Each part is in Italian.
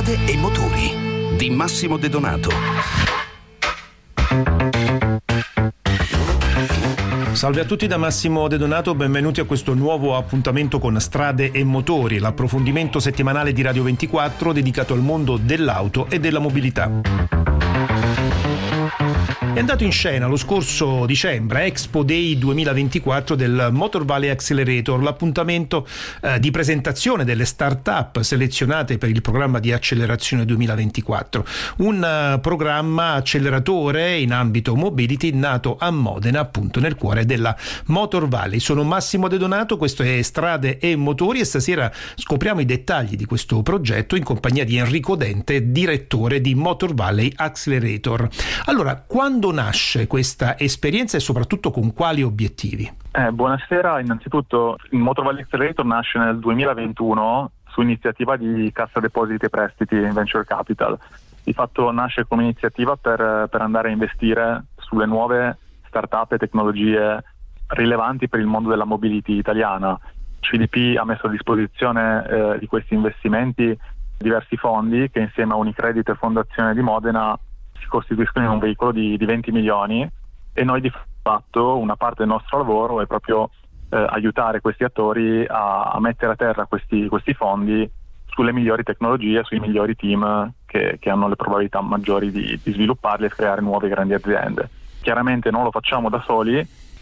Strade e motori di Massimo De Donato. Salve a tutti da Massimo De Donato, benvenuti a questo nuovo appuntamento con Strade e Motori, l'approfondimento settimanale di Radio 24 dedicato al mondo dell'auto e della mobilità. È andato in scena lo scorso dicembre Expo Day 2024 del Motor Valley Accelerator, l'appuntamento di presentazione delle start-up selezionate per il programma di accelerazione 2024, un programma acceleratore in ambito mobility nato a Modena, appunto nel cuore della Motor Valley. Sono Massimo De Donato, questo è Strade e Motori e stasera scopriamo i dettagli di questo progetto in compagnia di Enrico Dente, direttore di Motor Valley Accelerator. Allora, quando nasce questa esperienza e soprattutto con quali obiettivi? Buonasera, innanzitutto il Motor Valley Accelerator nasce nel 2021 su iniziativa di Cassa Depositi e Prestiti Venture Capital. Di fatto nasce come iniziativa per andare a investire sulle nuove start-up e tecnologie rilevanti per il mondo della mobility italiana. CDP ha messo a disposizione di questi investimenti diversi fondi che insieme a Unicredit e Fondazione di Modena si costituiscono in un veicolo di 20 milioni e noi di fatto una parte del nostro lavoro è proprio aiutare questi attori a mettere a terra questi fondi sulle migliori tecnologie, sui migliori team che hanno le probabilità maggiori di svilupparli e creare nuove grandi aziende. Chiaramente non lo facciamo da soli,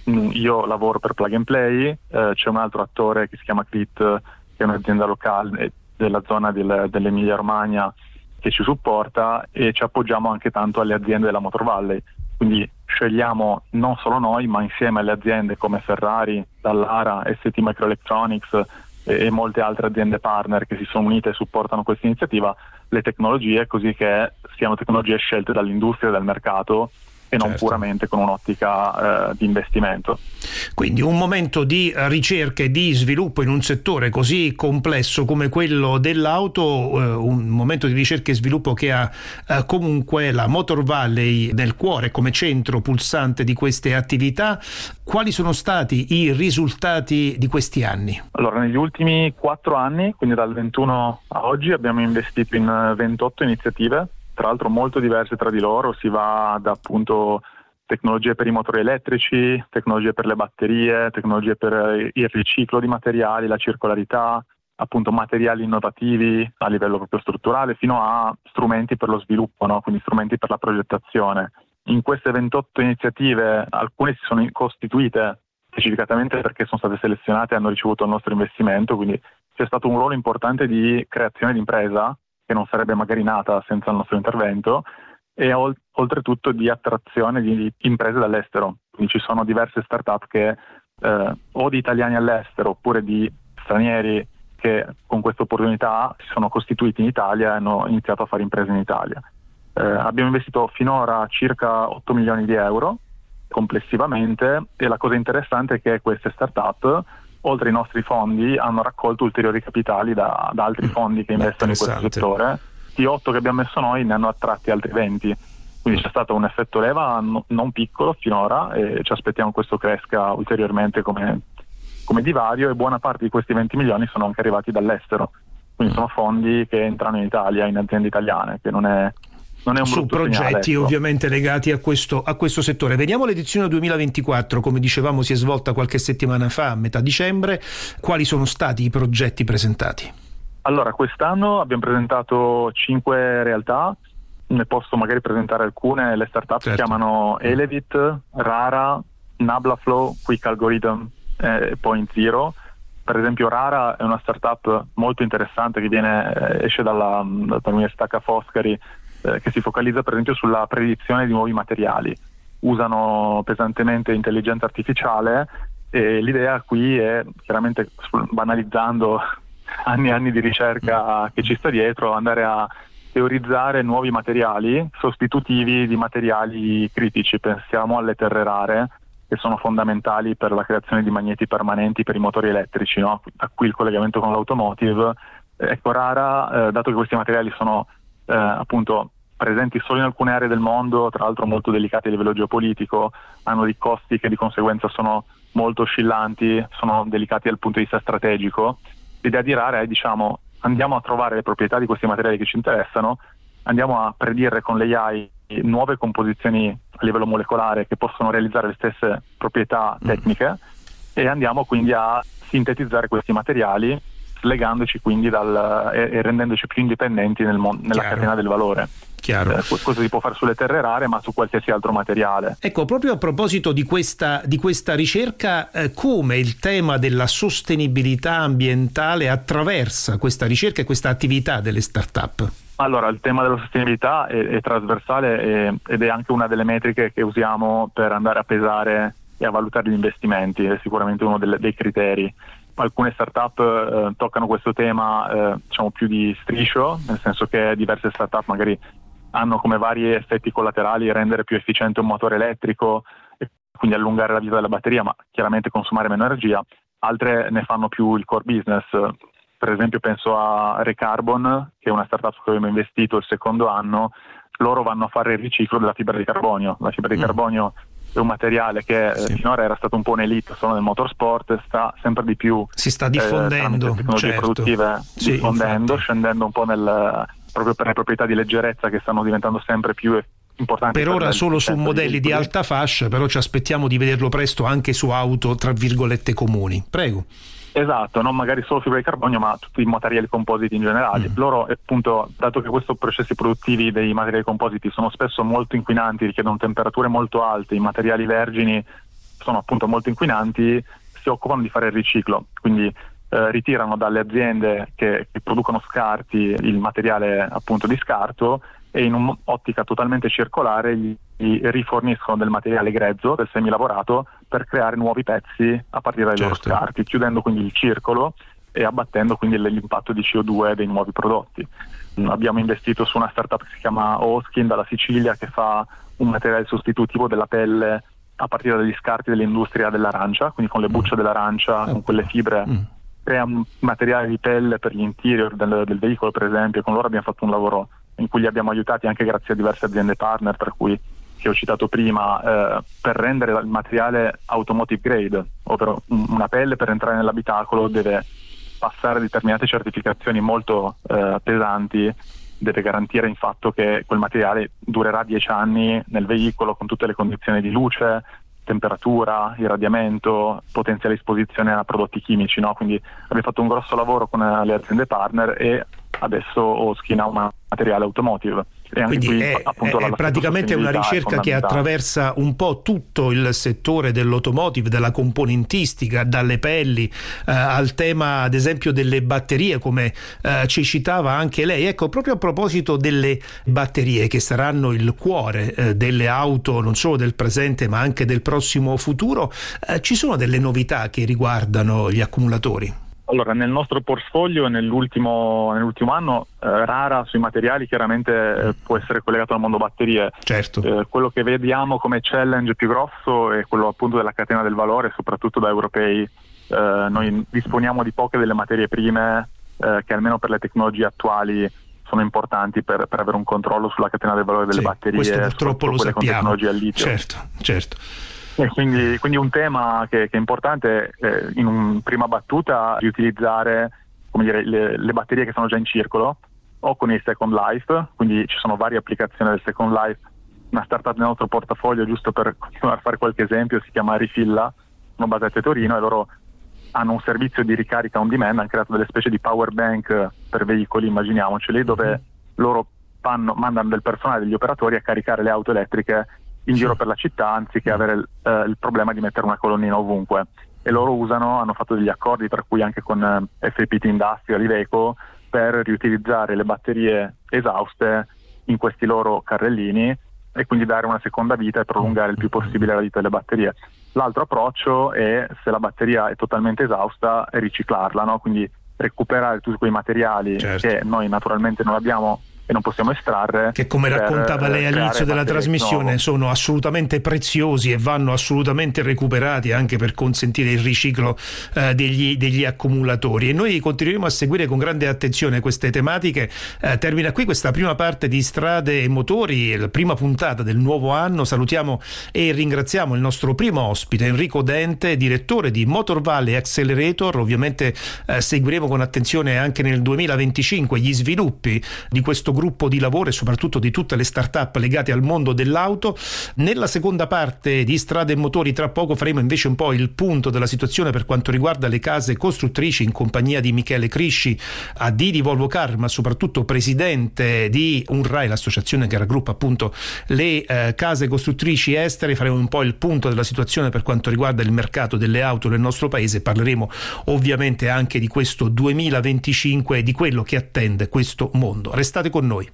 io lavoro per Plug and Play, c'è un altro attore che si chiama Crit, che è un'azienda locale della zona dell'Emilia Romagna che ci supporta, e ci appoggiamo anche tanto alle aziende della Motor Valley, quindi scegliamo non solo noi ma insieme alle aziende come Ferrari, Dallara, ST Microelectronics e molte altre aziende partner che si sono unite e supportano questa iniziativa, le tecnologie, così che siano tecnologie scelte dall'industria e dal mercato e non puramente con un'ottica di investimento. Quindi un momento di ricerca e di sviluppo in un settore così complesso come quello dell'auto, un momento di ricerca e sviluppo che ha comunque la Motor Valley nel cuore come centro pulsante di queste attività. Quali sono stati i risultati di questi anni? Allora, negli ultimi 4 anni, quindi dal 21 a oggi, abbiamo investito in 28 iniziative, tra l'altro molto diverse tra di loro. Si va da appunto tecnologie per i motori elettrici, tecnologie per le batterie, tecnologie per il riciclo di materiali, la circolarità, appunto materiali innovativi a livello proprio strutturale, fino a strumenti per lo sviluppo, no? Quindi strumenti per la progettazione. In queste 28 iniziative alcune si sono costituite specificatamente perché sono state selezionate e hanno ricevuto il nostro investimento, quindi c'è stato un ruolo importante di creazione di impresa che non sarebbe magari nata senza il nostro intervento, e oltretutto di attrazione di imprese dall'estero. Quindi ci sono diverse start-up che o di italiani all'estero oppure di stranieri che con questa opportunità si sono costituiti in Italia e hanno iniziato a fare imprese in Italia. Abbiamo investito finora circa 8 milioni di euro complessivamente, e la cosa interessante è che queste start-up, oltre ai nostri fondi, hanno raccolto ulteriori capitali da altri fondi che investono in questo settore. Di 8 che abbiamo messo noi ne hanno attratti altri 20, quindi c'è stato un effetto leva non piccolo finora, e ci aspettiamo che questo cresca ulteriormente come divario, e buona parte di questi 20 milioni sono anche arrivati dall'estero, quindi sono fondi che entrano in Italia, in aziende italiane, che non è un su progetti segnale, ovviamente legati a questo settore. Veniamo all'edizione 2024, come dicevamo si è svolta qualche settimana fa, a metà dicembre. Quali sono stati i progetti presentati? Allora, quest'anno abbiamo presentato 5 realtà, ne posso magari presentare alcune. Le startup si chiamano Elevit, Rara, Nablaflow, Quick Algorithm e Point Zero. Per esempio Rara è una startup molto interessante che esce dall'Università Ca' Foscari, che si focalizza per esempio sulla predizione di nuovi materiali. Usano pesantemente intelligenza artificiale, e l'idea qui è, chiaramente banalizzando anni e anni di ricerca che ci sta dietro, andare a teorizzare nuovi materiali sostitutivi di materiali critici. Pensiamo alle terre rare, che sono fondamentali per la creazione di magneti permanenti per i motori elettrici, no? Da qui il collegamento con l'automotive. Ecco, Rara, dato che questi materiali sono appunto presenti solo in alcune aree del mondo, tra l'altro molto delicati a livello geopolitico, hanno dei costi che di conseguenza sono molto oscillanti, sono delicati dal punto di vista strategico. L'idea di Rara è, andiamo a trovare le proprietà di questi materiali che ci interessano, andiamo a predire con l'AI nuove composizioni a livello molecolare che possono realizzare le stesse proprietà tecniche e andiamo quindi a sintetizzare questi materiali, slegandoci quindi e rendendoci più indipendenti nella catena del valore. Chiaro. Questo si può fare sulle terre rare, ma su qualsiasi altro materiale. Ecco, proprio a proposito di questa ricerca, come il tema della sostenibilità ambientale attraversa questa ricerca e questa attività delle start-up? Allora, il tema della sostenibilità è trasversale ed è anche una delle metriche che usiamo per andare a pesare e a valutare gli investimenti, è sicuramente uno dei criteri. Alcune start-up toccano questo tema diciamo più di striscio, nel senso che diverse start-up magari hanno come vari effetti collaterali rendere più efficiente un motore elettrico e quindi allungare la vita della batteria, ma chiaramente consumare meno energia. Altre ne fanno più il core business. Per esempio penso a Recarbon, che è una startup su cui abbiamo investito il secondo anno. Loro vanno a fare il riciclo della fibra di carbonio. La fibra di carbonio è un materiale che finora era stato un po' un'elite solo nel motorsport, sta sempre di più si sta diffondendo, tecnologie produttive, diffondendo, infatti, scendendo un po' proprio per le proprietà di leggerezza che stanno diventando sempre più importanti. Per ora solo su modelli di alta fascia, però ci aspettiamo di vederlo presto anche su auto tra virgolette comuni. Prego. Esatto, non magari solo fibra di carbonio, ma tutti i materiali compositi in generale. Loro, appunto, dato che questi processi produttivi dei materiali compositi sono spesso molto inquinanti, richiedono temperature molto alte, i materiali vergini sono appunto molto inquinanti, si occupano di fare il riciclo, quindi ritirano dalle aziende che producono scarti il materiale appunto di scarto e in un'ottica totalmente circolare gli riforniscono del materiale grezzo, del semilavorato, per creare nuovi pezzi a partire dai loro scarti, chiudendo quindi il circolo e abbattendo quindi l'impatto di CO2 dei nuovi prodotti. Abbiamo investito su una startup che si chiama Oskin dalla Sicilia, che fa un materiale sostitutivo della pelle a partire dagli scarti dell'industria dell'arancia, quindi con le bucce dell'arancia, con quelle fibre crea un materiale di pelle per gli interior del veicolo, per esempio. Con loro abbiamo fatto un lavoro in cui li abbiamo aiutati anche grazie a diverse aziende partner, per cui che ho citato prima, per rendere il materiale automotive grade, ovvero una pelle per entrare nell'abitacolo deve passare determinate certificazioni molto pesanti, deve garantire il fatto che quel materiale durerà 10 anni nel veicolo con tutte le condizioni di luce, temperatura, irradiamento, potenziale esposizione a prodotti chimici, no? Quindi abbiamo fatto un grosso lavoro con le aziende partner e adesso Oskin ha un materiale automotive. E anche quindi qui, è appunto, praticamente una ricerca che attraversa un po' tutto il settore dell'automotive, della componentistica, dalle pelli al tema ad esempio delle batterie, come ci citava anche lei. Ecco, proprio a proposito delle batterie che saranno il cuore delle auto non solo del presente ma anche del prossimo futuro, ci sono delle novità che riguardano gli accumulatori? Allora, nel nostro portfolio nell'ultimo anno rara sui materiali chiaramente può essere collegato al mondo batterie. Certo. Quello che vediamo come challenge più grosso è quello appunto della catena del valore, soprattutto da europei. Noi disponiamo di poche delle materie prime che almeno per le tecnologie attuali sono importanti per avere un controllo sulla catena del valore delle batterie. Questo purtroppo lo sappiamo. Con tecnologia al litio. Certo. E quindi un tema che è importante in una prima battuta riutilizzare, come dire, le batterie che sono già in circolo o con il Second Life, quindi ci sono varie applicazioni del Second Life. Una startup nel nostro portafoglio, giusto per continuare a fare qualche esempio, si chiama Rifilla, sono basate a Torino e loro hanno un servizio di ricarica on demand, hanno creato delle specie di power bank per veicoli, immaginiamoceli, dove loro mandano del personale, degli operatori a caricare le auto elettriche in giro per la città, anziché avere il problema di mettere una colonnina ovunque. E loro hanno fatto degli accordi, per cui anche con FPT Industrial, Iveco, per riutilizzare le batterie esauste in questi loro carrellini e quindi dare una seconda vita e prolungare il più possibile la vita delle batterie. L'altro approccio è, se la batteria è totalmente esausta, riciclarla, no? Quindi recuperare tutti quei materiali che noi naturalmente non abbiamo e non possiamo estrarre. Che, come raccontava lei all'inizio della trasmissione, sono assolutamente preziosi e vanno assolutamente recuperati anche per consentire il riciclo degli accumulatori. E noi continueremo a seguire con grande attenzione queste tematiche. Termina qui questa prima parte di Strade e Motori, la prima puntata del nuovo anno. Salutiamo e ringraziamo il nostro primo ospite, Enrico Dente, direttore di Motor Valley Accelerator. Ovviamente seguiremo con attenzione anche nel 2025 gli sviluppi di questo gruppo di lavoro e soprattutto di tutte le start-up legate al mondo dell'auto. Nella seconda parte di Strade e Motori tra poco faremo invece un po' il punto della situazione per quanto riguarda le case costruttrici, in compagnia di Michele Crisci, AD di Volvo Car, ma soprattutto presidente di UNRAE, l'associazione che raggruppa appunto le case costruttrici estere. Faremo un po' il punto della situazione per quanto riguarda il mercato delle auto nel nostro paese. Parleremo ovviamente anche di questo 2025 e di quello che attende questo mondo. Restate con noi.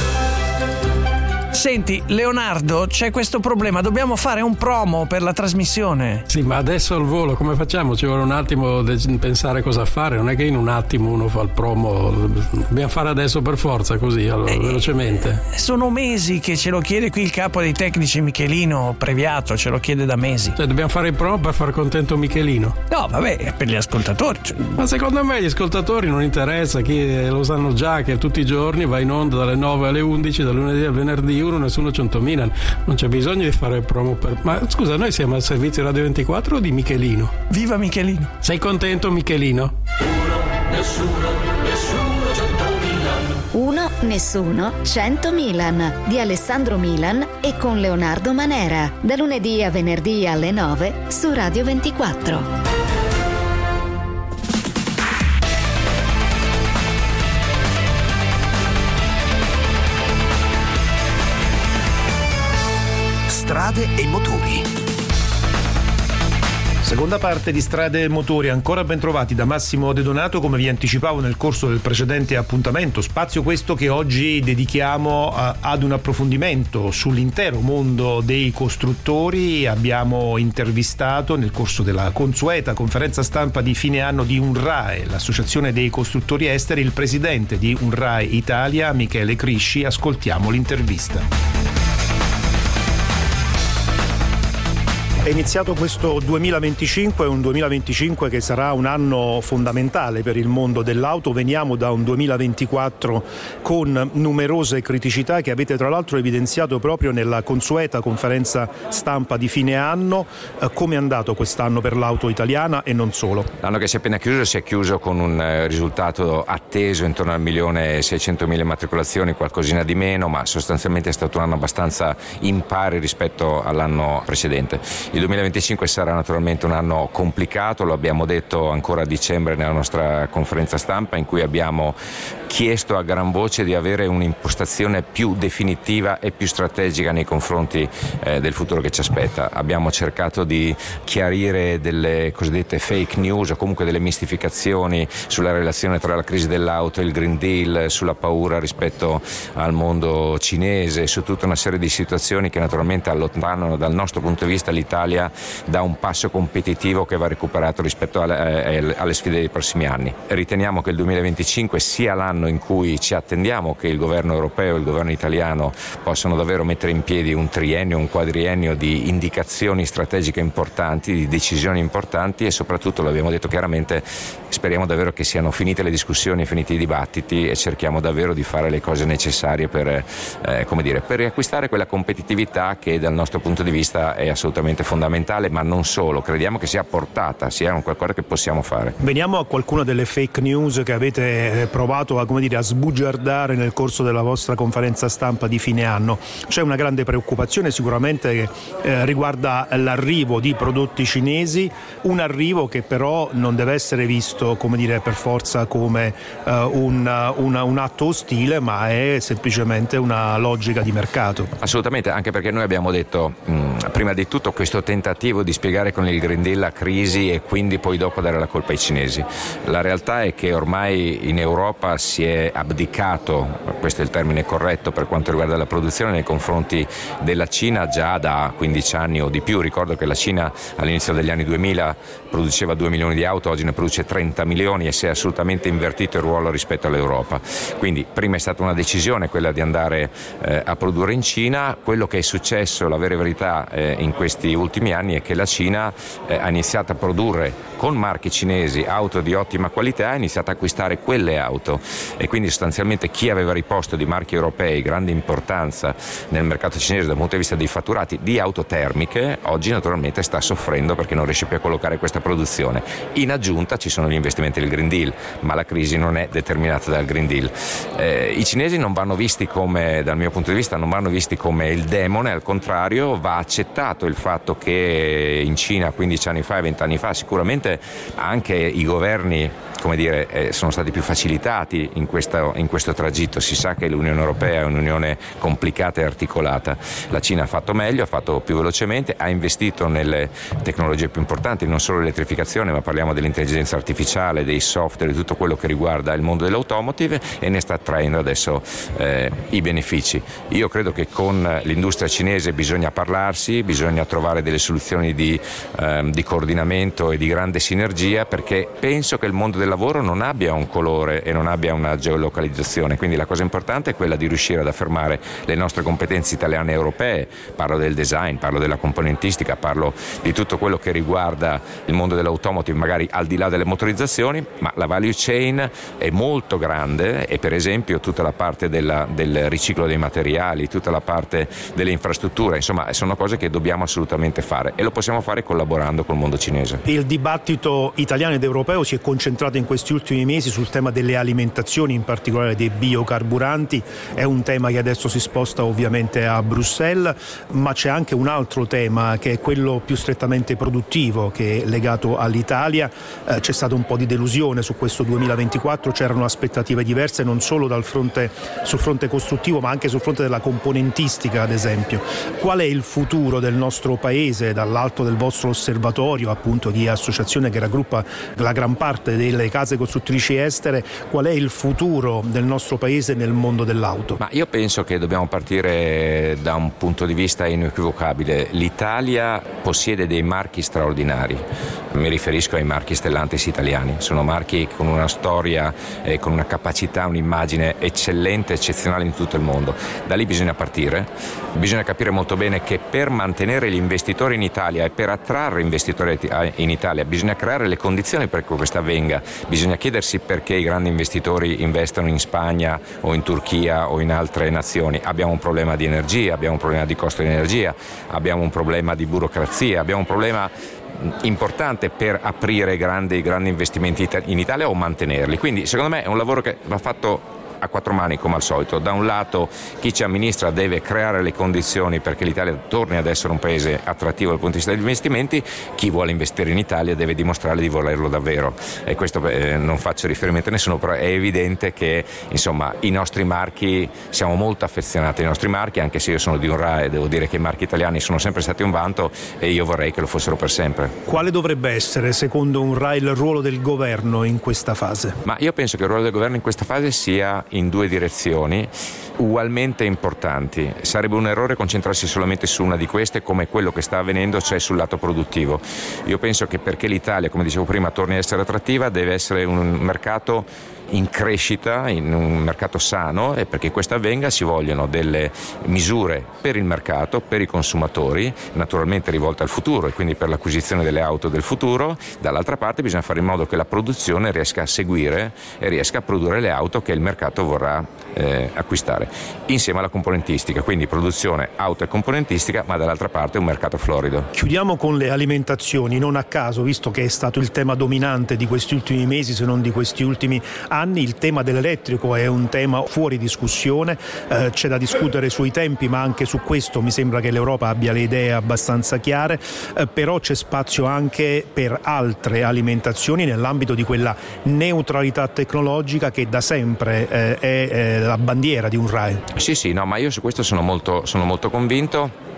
Senti, Leonardo, c'è questo problema, dobbiamo fare un promo per la trasmissione. Sì, ma adesso al volo come facciamo? Ci vuole un attimo pensare cosa fare, non è che in un attimo uno fa il promo, dobbiamo fare adesso per forza, così, allora, velocemente. Sono mesi che ce lo chiede qui il capo dei tecnici Michelino, Previato, ce lo chiede da mesi. Cioè dobbiamo fare il promo per far contento Michelino? No, vabbè, è per gli ascoltatori. Ma secondo me gli ascoltatori non interessa, chi lo sanno già che tutti i giorni va in onda dalle 9 alle 11, dal lunedì al venerdì, nessuno 100.000, non c'è bisogno di fare promo per... Ma scusa, noi siamo al servizio Radio 24 o di Michelino? Viva Michelino! Sei contento, Michelino? Uno, nessuno, 100 Milan di Alessandro Milan e con Leonardo Manera, da lunedì a venerdì alle 9 su Radio 24. Strade e Motori. Seconda parte di Strade e Motori, ancora ben trovati da Massimo De Donato, come vi anticipavo nel corso del precedente appuntamento, spazio questo che oggi dedichiamo ad un approfondimento sull'intero mondo dei costruttori. Abbiamo intervistato nel corso della consueta conferenza stampa di fine anno di UNRAE, l'associazione dei costruttori esteri, il presidente di UNRAE Italia, Michele Crisci. Ascoltiamo l'intervista. È iniziato questo 2025, un 2025 che sarà un anno fondamentale per il mondo dell'auto. Veniamo da un 2024 con numerose criticità che avete tra l'altro evidenziato proprio nella consueta conferenza stampa di fine anno. Come è andato quest'anno per l'auto italiana e non solo? L'anno che si è appena chiuso si è chiuso con un risultato atteso intorno al 1.600.000 immatricolazioni, qualcosina di meno, ma sostanzialmente è stato un anno abbastanza impari rispetto all'anno precedente. Il 2025 sarà naturalmente un anno complicato, lo abbiamo detto ancora a dicembre nella nostra conferenza stampa, in cui abbiamo chiesto a gran voce di avere un'impostazione più definitiva e più strategica nei confronti del futuro che ci aspetta. Abbiamo cercato di chiarire delle cosiddette fake news o comunque delle mistificazioni sulla relazione tra la crisi dell'auto e il Green Deal, sulla paura rispetto al mondo cinese, su tutta una serie di situazioni che naturalmente allontanano dal nostro punto di vista l'Italia da un passo competitivo che va recuperato rispetto alle sfide dei prossimi anni. Riteniamo che il 2025 sia l'anno in cui ci attendiamo che il governo europeo e il governo italiano possano davvero mettere in piedi un triennio, un quadriennio di indicazioni strategiche importanti, di decisioni importanti, e soprattutto, lo abbiamo detto chiaramente, speriamo davvero che siano finite le discussioni, finiti i dibattiti e cerchiamo davvero di fare le cose necessarie per riacquistare quella competitività che dal nostro punto di vista è assolutamente fondamentale, ma non solo, crediamo che sia portata, sia un qualcosa che possiamo fare. Veniamo a qualcuna delle fake news che avete provato a sbugiardare nel corso della vostra conferenza stampa di fine anno. C'è una grande preoccupazione sicuramente che riguarda l'arrivo di prodotti cinesi, un arrivo che però non deve essere visto per forza come un atto ostile, ma è semplicemente una logica di mercato. Assolutamente, anche perché noi abbiamo detto prima di tutto questo tentativo di spiegare con il Green Deal la crisi e quindi poi dopo dare la colpa ai cinesi. La realtà è che ormai in Europa si è abdicato, questo è il termine corretto per quanto riguarda la produzione, nei confronti della Cina già da 15 anni o di più. Ricordo che la Cina all'inizio degli anni 2000 produceva 2 milioni di auto, oggi ne produce 30 milioni e si è assolutamente invertito il ruolo rispetto all'Europa. Quindi prima è stata una decisione quella di andare a produrre in Cina. Quello che è successo, la vera verità, in questi ultimi anni è che la Cina ha iniziato a produrre con marchi cinesi auto di ottima qualità, ha iniziato a acquistare quelle auto e quindi sostanzialmente chi aveva riposto di marchi europei grande importanza nel mercato cinese dal punto di vista dei fatturati di auto termiche oggi naturalmente sta soffrendo perché non riesce più a collocare questa produzione. In aggiunta ci sono gli investimenti del Green Deal, ma la crisi non è determinata dal Green Deal. I cinesi non vanno visti come, dal mio punto di vista, non vanno visti come il demone, al contrario va accettato il fatto che in Cina 15 anni fa e 20 anni fa sicuramente anche i governi, come dire, sono stati più facilitati in questo tragitto. Si sa che l'Unione Europea è un'unione complicata e articolata. La Cina ha fatto meglio, ha fatto più velocemente, ha investito nelle tecnologie più importanti, non solo l'elettrificazione, ma parliamo dell'intelligenza artificiale, dei software, di tutto quello che riguarda il mondo dell'automotive e ne sta traendo adesso i benefici. Io credo che con l'industria cinese bisogna parlarsi, bisogna trovare delle soluzioni di coordinamento e di grande sinergia, perché penso che il mondo del lavoro non abbia un colore e non abbia una geolocalizzazione, quindi la cosa importante è quella di riuscire ad affermare le nostre competenze italiane e europee. Parlo del design, parlo della componentistica, parlo di tutto quello che riguarda il mondo dell'automotive, magari al di là delle motorizzazioni, ma la value chain è molto grande e per esempio tutta la parte del riciclo dei materiali, tutta la parte delle infrastrutture, insomma sono cose che dobbiamo assolutamente fare e lo possiamo fare collaborando col mondo cinese. Il dibattito italiano ed europeo si è concentrato in questi ultimi mesi sul tema delle alimentazioni, in particolare dei biocarburanti. È un tema che adesso si sposta ovviamente a Bruxelles, ma c'è anche un altro tema che è quello più strettamente produttivo, che è legato all'Italia. C'è stata un po' di delusione su questo 2024, c'erano aspettative diverse non solo sul fronte costruttivo ma anche sul fronte della componentistica, ad esempio. Qual è il futuro del nostro paese dall'alto del vostro osservatorio appunto di associazione che raggruppa la gran parte delle case costruttrici estere? Qual è il futuro del nostro paese nel mondo dell'auto? Ma io penso che dobbiamo partire da un punto di vista inequivocabile. L'Italia possiede dei marchi straordinari, mi riferisco ai marchi Stellantis italiani, sono marchi con una storia, con una capacità, un'immagine eccellente, eccezionale in tutto il mondo. Da lì bisogna partire, bisogna capire molto bene che per mantenere gli investitori in Italia e per attrarre investitori in Italia bisogna creare le condizioni per che questo avvenga, bisogna chiedersi perché i grandi investitori investono in Spagna o in Turchia o in altre nazioni. Abbiamo un problema di energia, abbiamo un problema di costo di energia, abbiamo un problema di burocrazia, abbiamo un problema importante per aprire grandi investimenti in Italia o mantenerli. Quindi secondo me è un lavoro che va fatto a quattro mani come al solito. Da un lato chi ci amministra deve creare le condizioni perché l'Italia torni ad essere un paese attrattivo dal punto di vista degli investimenti, chi vuole investire in Italia deve dimostrare di volerlo davvero e questo non faccio riferimento a nessuno, però è evidente che insomma i nostri marchi, siamo molto affezionati ai nostri marchi, anche se io sono di un RAE, devo dire che i marchi italiani sono sempre stati un vanto e io vorrei che lo fossero per sempre. Quale dovrebbe essere secondo un RAE il ruolo del governo in questa fase? Ma io penso che il ruolo del governo in questa fase sia in due direzioni ugualmente importanti. Sarebbe un errore concentrarsi solamente su una di queste come quello che sta avvenendo, cioè sul lato produttivo. Io penso che perché l'Italia, come dicevo prima, torni ad essere attrattiva deve essere un mercato in crescita, in un mercato sano, e perché questo avvenga ci vogliono delle misure per il mercato, per i consumatori, naturalmente rivolte al futuro e quindi per l'acquisizione delle auto del futuro. Dall'altra parte bisogna fare in modo che la produzione riesca a seguire e riesca a produrre le auto che il mercato vorrà acquistare, insieme alla componentistica, quindi produzione, auto e componentistica, ma dall'altra parte un mercato florido. Chiudiamo con le alimentazioni, non a caso, visto che è stato il tema dominante di questi ultimi mesi, se non di questi ultimi anni, il tema dell'elettrico è un tema fuori discussione, c'è da discutere sui tempi, ma anche su questo mi sembra che l'Europa abbia le idee abbastanza chiare, però c'è spazio anche per altre alimentazioni nell'ambito di quella neutralità tecnologica che da sempre è la bandiera di un RAE. Sì, no, ma io su questo sono molto convinto.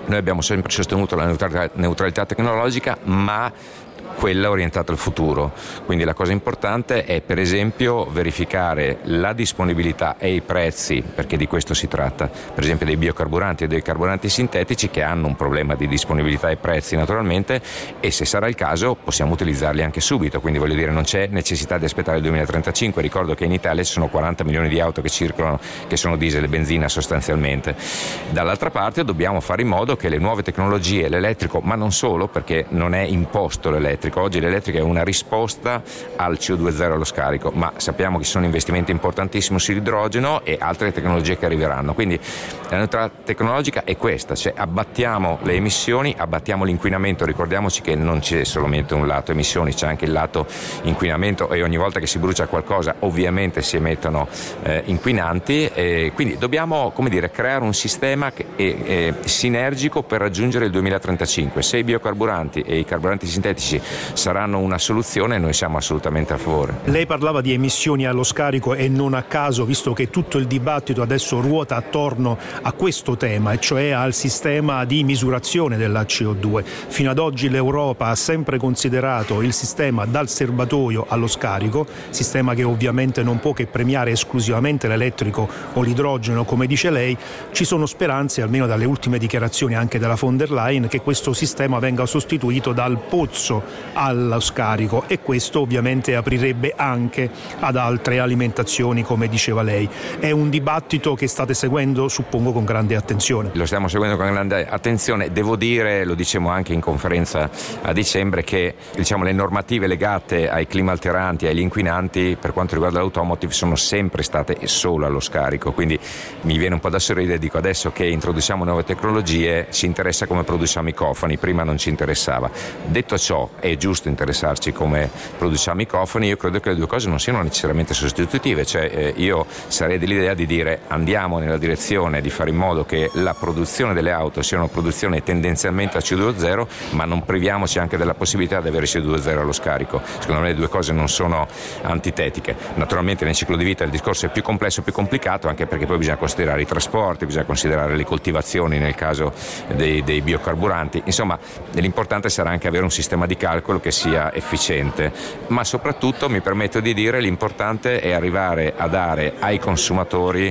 Noi abbiamo sempre sostenuto la neutralità tecnologica, ma quella orientata al futuro. Quindi la cosa importante è, per esempio, verificare la disponibilità e i prezzi, perché di questo si tratta, per esempio dei biocarburanti e dei carburanti sintetici, che hanno un problema di disponibilità e prezzi naturalmente, e se sarà il caso possiamo utilizzarli anche subito. Quindi voglio dire, non c'è necessità di aspettare il 2035. Ricordo che in Italia ci sono 40 milioni di auto che circolano, che sono diesel e benzina sostanzialmente. Dall'altra parte dobbiamo fare in modo che le nuove tecnologie, l'elettrico, ma non solo, perché non è imposto l'elettrico. Oggi l'elettrica è una risposta al CO2 zero allo scarico, ma sappiamo che ci sono investimenti importantissimi sull'idrogeno e altre tecnologie che arriveranno. Quindi la neutralità tecnologica è questa, cioè abbattiamo le emissioni, abbattiamo l'inquinamento. Ricordiamoci che non c'è solamente un lato emissioni, c'è anche il lato inquinamento, e ogni volta che si brucia qualcosa ovviamente si emettono inquinanti, e quindi dobbiamo, come dire, creare un sistema che è sinergico per raggiungere il 2035. Se i biocarburanti e i carburanti sintetici saranno una soluzione, noi siamo assolutamente a favore. Lei parlava di emissioni allo scarico, e non a caso, visto che tutto il dibattito adesso ruota attorno a questo tema, e cioè al sistema di misurazione della CO2. Fino ad oggi l'Europa ha sempre considerato il sistema dal serbatoio allo scarico, sistema che ovviamente non può che premiare esclusivamente l'elettrico o l'idrogeno, come dice lei. Ci sono speranze, almeno dalle ultime dichiarazioni anche della von der Leyen, che questo sistema venga sostituito dal pozzo allo scarico, e questo ovviamente aprirebbe anche ad altre alimentazioni, come diceva lei. È un dibattito che state seguendo, suppongo, con grande attenzione. Lo stiamo seguendo con grande attenzione. Devo dire, lo dicevamo anche in conferenza a dicembre, che le normative legate ai climalteranti, agli inquinanti, per quanto riguarda l'automotive, sono sempre state solo allo scarico. Quindi mi viene un po' da sorridere, dico adesso che introduciamo nuove tecnologie ci interessa come produciamo i cofani, prima non ci interessava. Detto ciò, è giusto interessarci come produciamo i cofani. Io credo che le due cose non siano necessariamente sostitutive, cioè io sarei dell'idea di dire andiamo nella direzione di fare in modo che la produzione delle auto sia una produzione tendenzialmente a CO2 zero, ma non priviamoci anche della possibilità di avere CO2 zero allo scarico. Secondo me le due cose non sono antitetiche. Naturalmente nel ciclo di vita il discorso è più complesso e più complicato, anche perché poi bisogna considerare i trasporti, bisogna considerare le coltivazioni nel caso dei biocarburanti. Insomma, l'importante sarà anche avere un sistema di calcolo che sia efficiente, ma soprattutto, mi permetto di dire, l'importante è arrivare a dare ai consumatori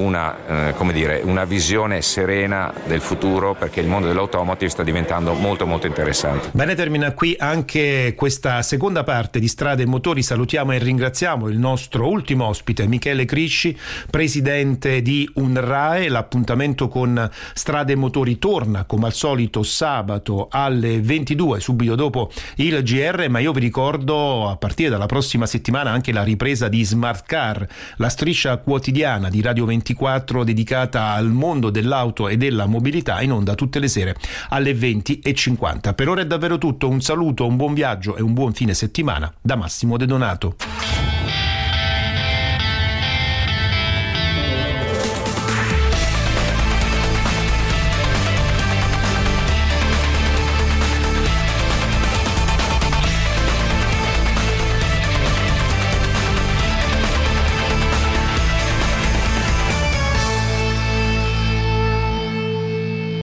una visione serena del futuro, perché il mondo dell'automotive sta diventando molto molto interessante. Bene, termina qui anche questa seconda parte di Strade e Motori. Salutiamo e ringraziamo il nostro ultimo ospite, Michele Crisci, presidente di UNRAE. L'appuntamento con Strade e Motori torna come al solito sabato alle 22, subito dopo il GR, ma io vi ricordo a partire dalla prossima settimana anche la ripresa di Smart Car, la striscia quotidiana di Radio 24 dedicata al mondo dell'auto e della mobilità, in onda tutte le sere alle 20:50. Per ora è davvero tutto, un saluto, un buon viaggio e un buon fine settimana da Massimo De Donato.